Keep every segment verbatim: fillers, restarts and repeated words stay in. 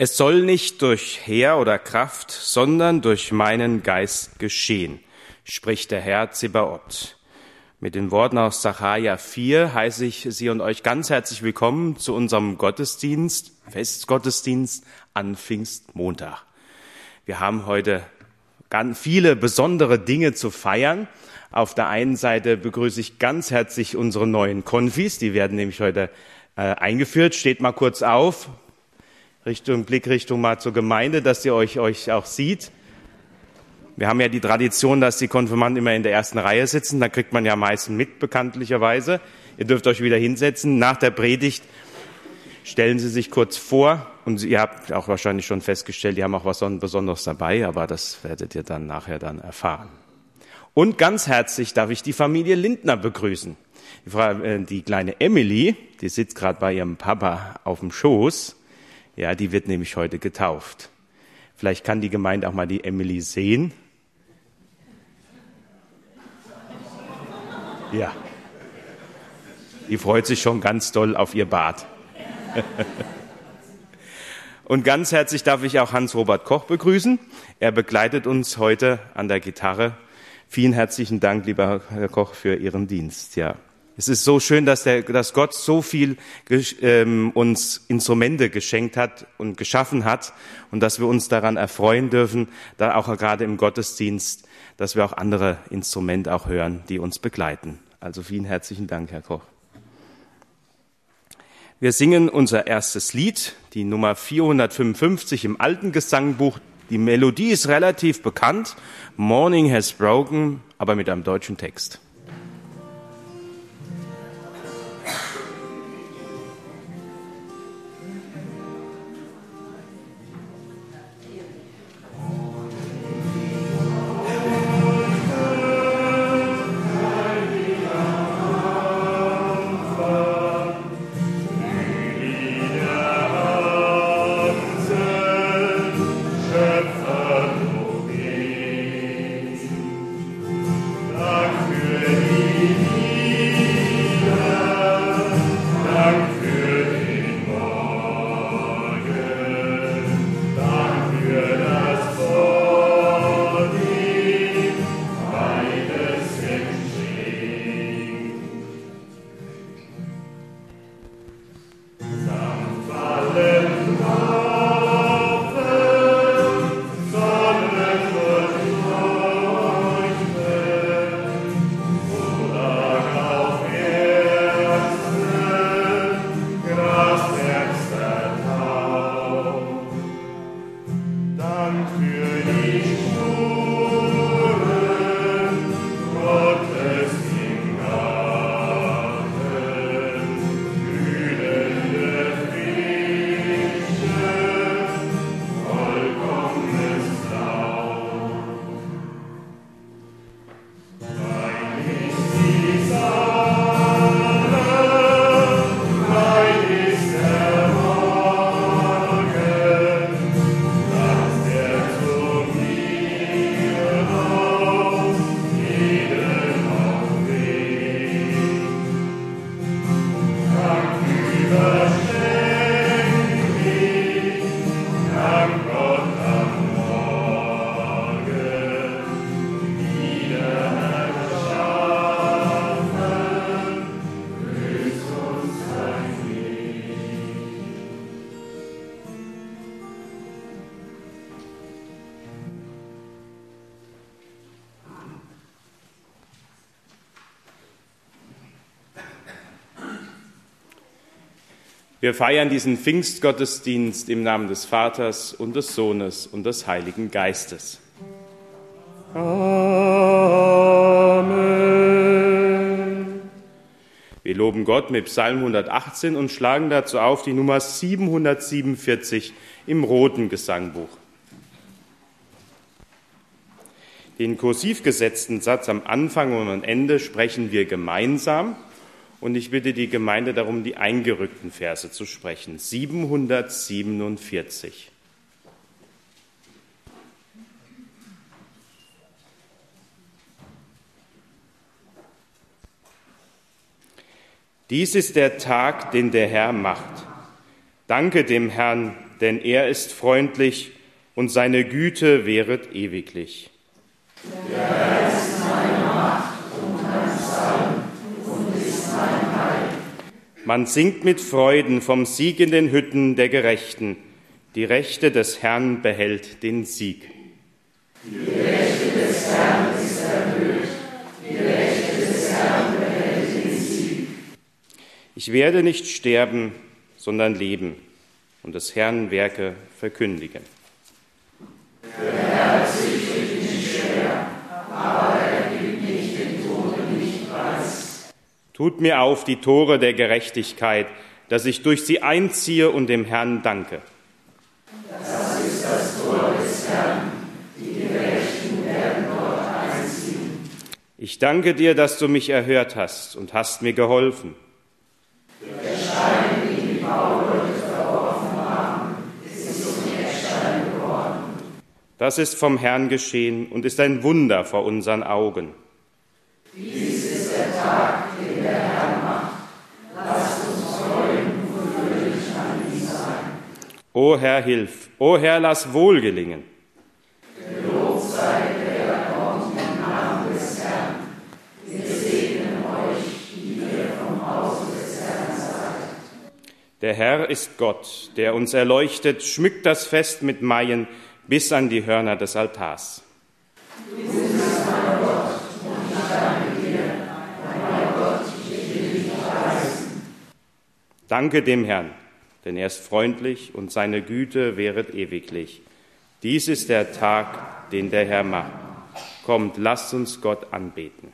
Es soll nicht durch Heer oder Kraft, sondern durch meinen Geist geschehen, spricht der Herr Zebaoth. Mit den Worten aus Sacharja vier heiße ich Sie und euch ganz herzlich willkommen zu unserem Gottesdienst, Festgottesdienst an Pfingstmontag. Wir haben heute ganz viele besondere Dinge zu feiern. Auf der einen Seite begrüße ich ganz herzlich unsere neuen Konfis, die werden nämlich heute äh, eingeführt. Steht mal kurz auf, Richtung Blickrichtung mal zur Gemeinde, dass ihr euch, euch auch sieht. Wir haben ja die Tradition, dass die Konfirmanden immer in der ersten Reihe sitzen. Da kriegt man ja am meisten mit, bekanntlicherweise. Ihr dürft euch wieder hinsetzen. Nach der Predigt stellen Sie sich kurz vor. Und ihr habt auch wahrscheinlich schon festgestellt, die haben auch was Besonderes dabei. Aber das werdet ihr dann nachher dann erfahren. Und ganz herzlich darf ich die Familie Lindner begrüßen. Die, Frau, die kleine Emily, die sitzt gerade bei ihrem Papa auf dem Schoß. Ja, die wird nämlich heute getauft. Vielleicht kann die Gemeinde auch mal die Emily sehen. Ja, die freut sich schon ganz doll auf ihr Bad. Und ganz herzlich darf ich auch Hans-Robert Koch begrüßen. Er begleitet uns heute an der Gitarre. Vielen herzlichen Dank, lieber Herr Koch, für Ihren Dienst. Ja, es ist so schön, dass, der, dass Gott so viel ähm, uns Instrumente geschenkt hat und geschaffen hat und dass wir uns daran erfreuen dürfen, da auch gerade im Gottesdienst, dass wir auch andere Instrumente auch hören, die uns begleiten. Also vielen herzlichen Dank, Herr Koch. Wir singen unser erstes Lied, die Nummer vierhundertfünfundfünfzig im alten Gesangbuch. Die Melodie ist relativ bekannt, Morning Has Broken, aber mit einem deutschen Text. Wir feiern diesen Pfingstgottesdienst im Namen des Vaters und des Sohnes und des Heiligen Geistes. Amen. Wir loben Gott mit Psalm hundertachtzehn und schlagen dazu auf die Nummer siebenhundertsiebenundvierzig im roten Gesangbuch. Den kursiv gesetzten Satz am Anfang und am Ende sprechen wir gemeinsam. Und ich bitte die Gemeinde darum, die eingerückten Verse zu sprechen. siebenhundertsiebenundvierzig. Dies ist der Tag, den der Herr macht. Danke dem Herrn, denn er ist freundlich und seine Güte währet ewiglich. Der Herr ist meine Macht und mein Psalm und ist mein Heil. Man singt mit Freuden vom Sieg in den Hütten der Gerechten. Die Rechte des Herrn behält den Sieg. Die Rechte des Herrn ist erhöht. Die Rechte des Herrn behält den Sieg. Ich werde nicht sterben, sondern leben und des Herrn Werke verkündigen. Der Herr züchtigt mich schwer, aber er gibt mich den Toten nicht preis. Tut mir auf die Tore der Gerechtigkeit, dass ich durch sie einziehe und dem Herrn danke. Das ist das Tor des Herrn, die Gerechten werden dort einziehen. Ich danke dir, dass du mich erhört hast und hast mir geholfen. Der Stein, den die Bauleute verworfen haben, ist zum Eckstein geworden. Das ist vom Herrn geschehen und ist ein Wunder vor unseren Augen. Dies ist der Tag, den der Herr macht. Lasst uns freuen und fröhlich an ihm sein. O Herr, hilf! O Herr, lass wohl gelingen! Gelobt sei der, der kommt im Namen des Herrn. Wir segnen euch, die ihr vom Hause des Herrn seid. Der Herr ist Gott, der uns erleuchtet, schmückt das Fest mit Maien bis an die Hörner des Altars. Du bist mein Gott, und ich danke dir, mein Gott, ich will dich preisen. Danke dem Herrn, denn er ist freundlich und seine Güte währet ewiglich. Dies ist der Tag, den der Herr macht. Kommt, lasst uns Gott anbeten.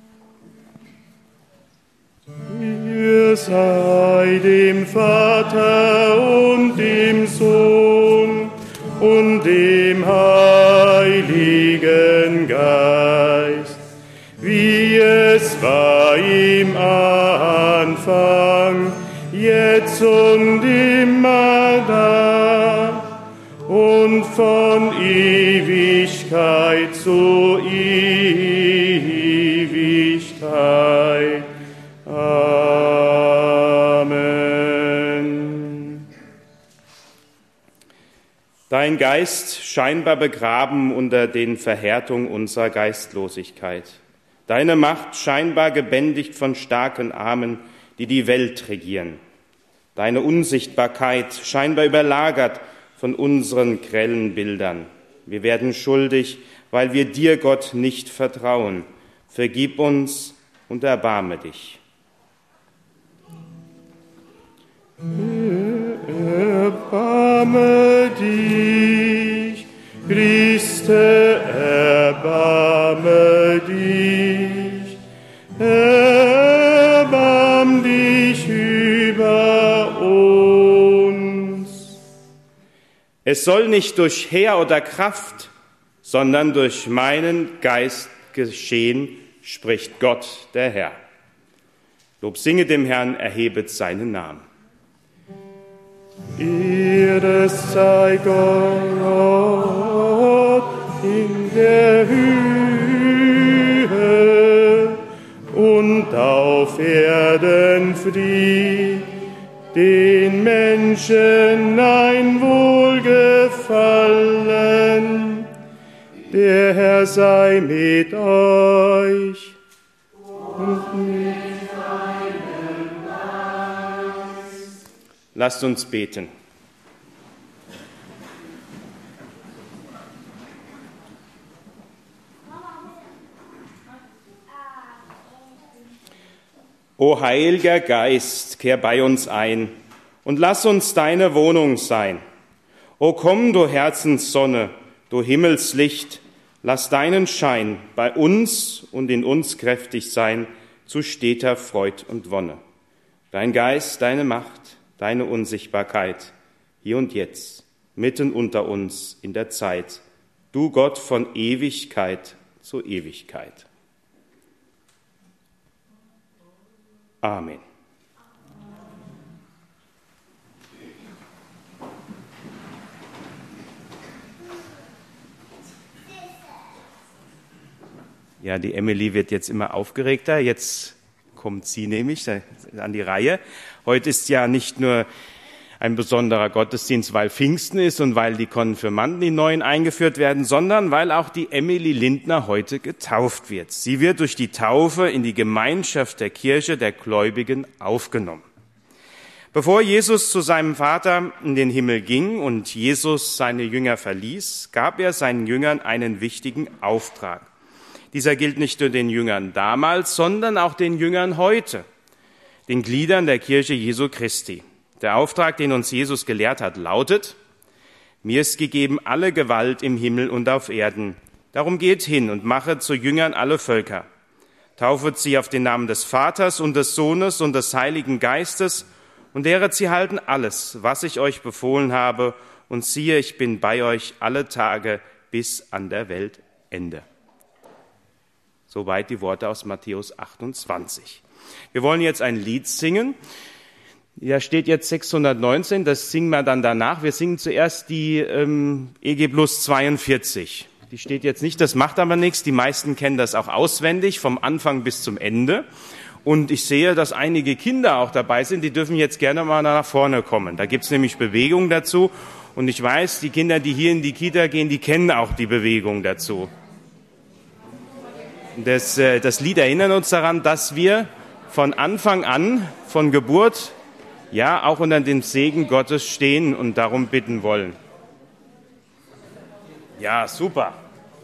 Ihr sei dem Vater und dem Sohn und dem Heiligen Geist, wie es war im Anfang, jetzt und immer da und von Ewigkeit zu Ewigkeit. Amen. Dein Geist scheinbar begraben unter den Verhärtungen unserer Geistlosigkeit. Deine Macht scheinbar gebändigt von starken Armen, die die Welt regieren. Deine Unsichtbarkeit scheinbar überlagert von unseren grellen Bildern. Wir werden schuldig, weil wir dir, Gott, nicht vertrauen. Vergib uns und erbarme dich. Erbarme dich, Christe, erbarme dich, erbarm dich über uns. Es soll nicht durch Heer oder Kraft, sondern durch meinen Geist geschehen, spricht Gott, der Herr. Lob singe dem Herrn, erhebet seinen Namen. Ehre sei Gott in der Höhe und auf Erden Fried, den Menschen ein Wohlgefallen. Der Herr sei mit euch und mit deinem Geist. Lasst uns beten. O Heiliger Geist, kehr bei uns ein und lass uns deine Wohnung sein. O komm, du Herzenssonne, du Himmelslicht, lass deinen Schein bei uns und in uns kräftig sein, zu steter Freud und Wonne. Dein Geist, deine Macht, deine Unsichtbarkeit, hier und jetzt, mitten unter uns in der Zeit, du Gott von Ewigkeit zu Ewigkeit. Amen. Ja, die Emily wird jetzt immer aufgeregter. Jetzt kommt sie nämlich an die Reihe. Heute ist ja nicht nur ein besonderer Gottesdienst, weil Pfingsten ist und weil die Konfirmanden, die Neuen, eingeführt werden, sondern weil auch die Emily Lindner heute getauft wird. Sie wird durch die Taufe in die Gemeinschaft der Kirche der Gläubigen aufgenommen. Bevor Jesus zu seinem Vater in den Himmel ging und Jesus seine Jünger verließ, gab er seinen Jüngern einen wichtigen Auftrag. Dieser gilt nicht nur den Jüngern damals, sondern auch den Jüngern heute, den Gliedern der Kirche Jesu Christi. Der Auftrag, den uns Jesus gelehrt hat, lautet: Mir ist gegeben alle Gewalt im Himmel und auf Erden. Darum geht hin und machet zu Jüngern alle Völker. Taufet sie auf den Namen des Vaters und des Sohnes und des Heiligen Geistes und lehret sie halten alles, was ich euch befohlen habe. Und siehe, ich bin bei euch alle Tage bis an der Weltende. Soweit die Worte aus Matthäus achtundzwanzig. Wir wollen jetzt ein Lied singen. Da steht jetzt sechshundertneunzehn, das singen wir dann danach. Wir singen zuerst die ähm, E G plus zweiundvierzig. Die steht jetzt nicht, das macht aber nichts. Die meisten kennen das auch auswendig, vom Anfang bis zum Ende. Und ich sehe, dass einige Kinder auch dabei sind, die dürfen jetzt gerne mal nach vorne kommen. Da gibt's nämlich Bewegung dazu. Und ich weiß, die Kinder, die hier in die Kita gehen, die kennen auch die Bewegung dazu. Das, äh, das Lied erinnert uns daran, dass wir von Anfang an, von Geburt, ja, auch unter dem Segen Gottes stehen und darum bitten wollen. Ja, super.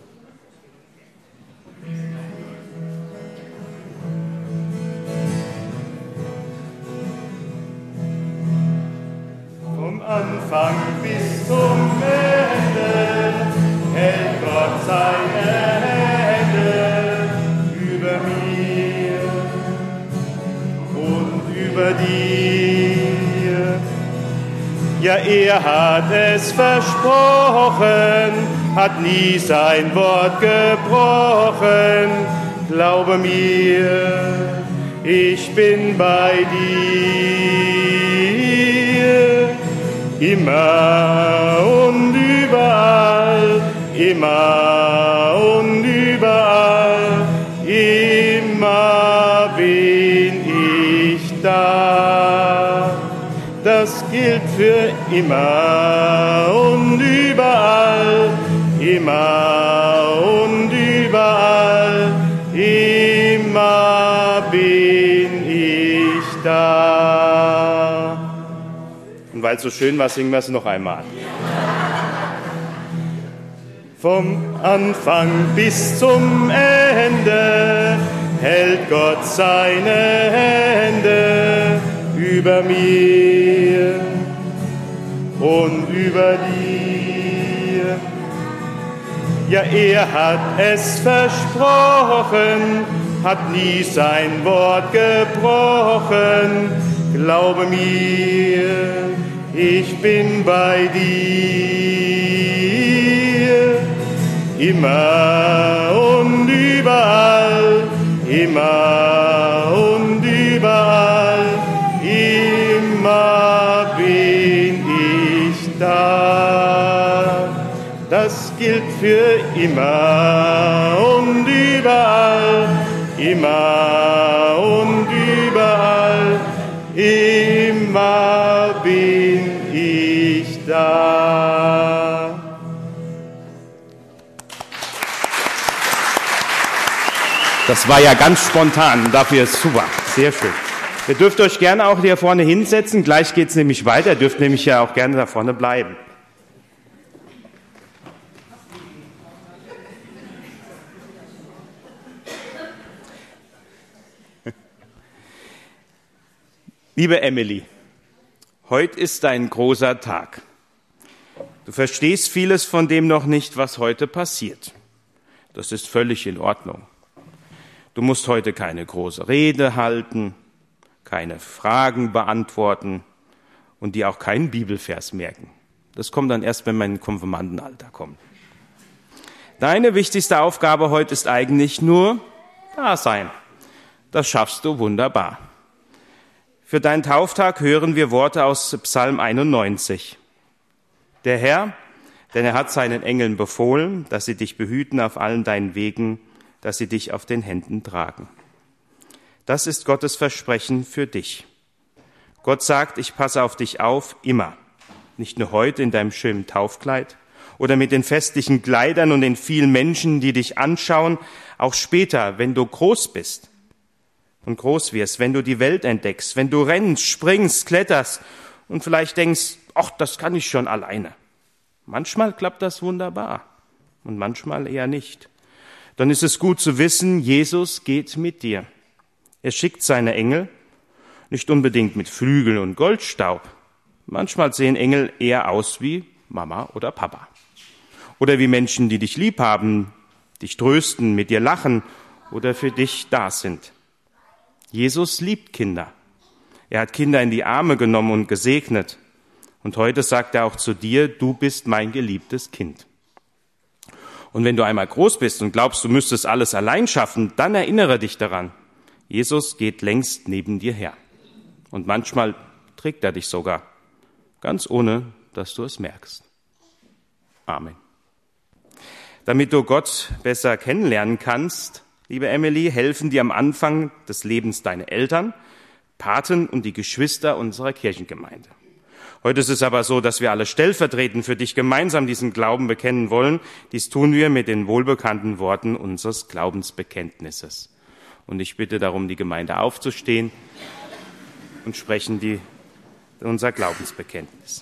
Vom Anfang bis zum Ende hält Gott seine Hände über mir und über dir. Ja, er hat es versprochen, hat nie sein Wort gebrochen. Glaube mir, ich bin bei dir. Immer und überall, immer und überall, immer bin ich da. Das gilt für immer und überall, immer und überall, immer bin ich da. Und weil es so schön war, singen wir es noch einmal. Vom Anfang bis zum Ende hält Gott seine Hände über mir und über dir. Ja, er hat es versprochen, hat nie sein Wort gebrochen. Glaube mir, ich bin bei dir. Immer und überall, immer und überall, immer bin ich da. Das gilt für immer und überall, immer und überall, immer bin ich da. Das war ja ganz spontan, dafür ist super, sehr schön. Ihr dürft euch gerne auch hier vorne hinsetzen, gleich geht's nämlich weiter, ihr dürft nämlich ja auch gerne da vorne bleiben. Liebe Emily, heute ist ein großer Tag. Du verstehst vieles von dem noch nicht, was heute passiert. Das ist völlig in Ordnung. Du musst heute keine große Rede halten, keine Fragen beantworten und dir auch keinen Bibelvers merken. Das kommt dann erst, wenn man in Konfirmandenalter kommt. Deine wichtigste Aufgabe heute ist eigentlich nur da sein. Das schaffst du wunderbar. Für deinen Tauftag hören wir Worte aus Psalm einundneunzig. Der Herr, denn er hat seinen Engeln befohlen, dass sie dich behüten auf allen deinen Wegen, dass sie dich auf den Händen tragen. Das ist Gottes Versprechen für dich. Gott sagt, ich passe auf dich auf, immer. Nicht nur heute in deinem schönen Taufkleid oder mit den festlichen Kleidern und den vielen Menschen, die dich anschauen, auch später, wenn du groß bist und groß wirst, wenn du die Welt entdeckst, wenn du rennst, springst, kletterst und vielleicht denkst, ach, das kann ich schon alleine. Manchmal klappt das wunderbar und manchmal eher nicht. Dann ist es gut zu wissen, Jesus geht mit dir. Er schickt seine Engel, nicht unbedingt mit Flügel und Goldstaub. Manchmal sehen Engel eher aus wie Mama oder Papa. Oder wie Menschen, die dich lieb haben, dich trösten, mit dir lachen oder für dich da sind. Jesus liebt Kinder. Er hat Kinder in die Arme genommen und gesegnet. Und heute sagt er auch zu dir, du bist mein geliebtes Kind. Und wenn du einmal groß bist und glaubst, du müsstest alles allein schaffen, dann erinnere dich daran. Jesus geht längst neben dir her. Und manchmal trägt er dich sogar, ganz ohne, dass du es merkst. Amen. Damit du Gott besser kennenlernen kannst, liebe Emily, helfen dir am Anfang des Lebens deine Eltern, Paten und die Geschwister unserer Kirchengemeinde. Heute ist es aber so, dass wir alle stellvertretend für dich gemeinsam diesen Glauben bekennen wollen. Dies tun wir mit den wohlbekannten Worten unseres Glaubensbekenntnisses. Und ich bitte darum, die Gemeinde aufzustehen und sprechen die, unser Glaubensbekenntnis.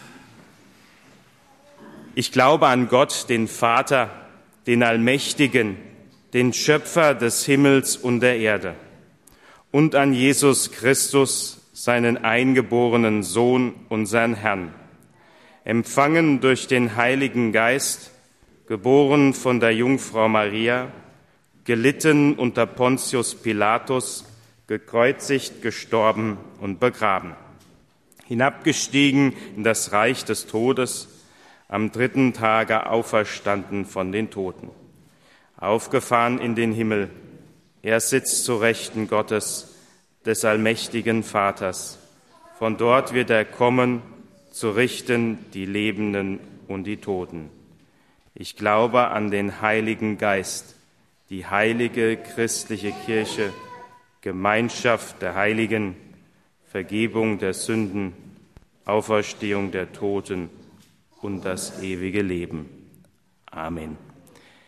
Ich glaube an Gott, den Vater, den Allmächtigen, den Schöpfer des Himmels und der Erde, und an Jesus Christus, seinen eingeborenen Sohn, unseren Herrn, empfangen durch den Heiligen Geist, geboren von der Jungfrau Maria, gelitten unter Pontius Pilatus, gekreuzigt, gestorben und begraben, hinabgestiegen in das Reich des Todes, am dritten Tage auferstanden von den Toten, aufgefahren in den Himmel. Er sitzt zu Rechten Gottes, des allmächtigen Vaters. Von dort wird er kommen, zu richten die Lebenden und die Toten. Ich glaube an den Heiligen Geist, die heilige christliche Kirche, Gemeinschaft der Heiligen, Vergebung der Sünden, Auferstehung der Toten und das ewige Leben. Amen.